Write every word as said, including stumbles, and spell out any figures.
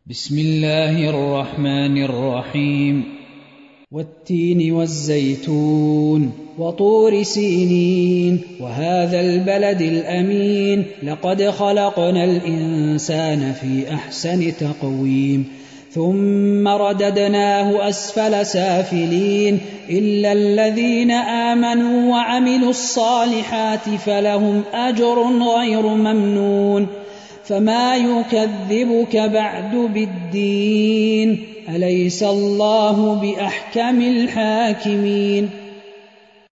بسم الله الرحمن الرحيم والتين والزيتون وطور سينين وهذا البلد الأمين لقد خلقنا الإنسان في أحسن تقويم ثم رددناه أسفل سافلين إلا الذين آمنوا وعملوا الصالحات فلهم أجر غير ممنون فما يكذبك بعد بالدين أليس الله بأحكم الحاكمين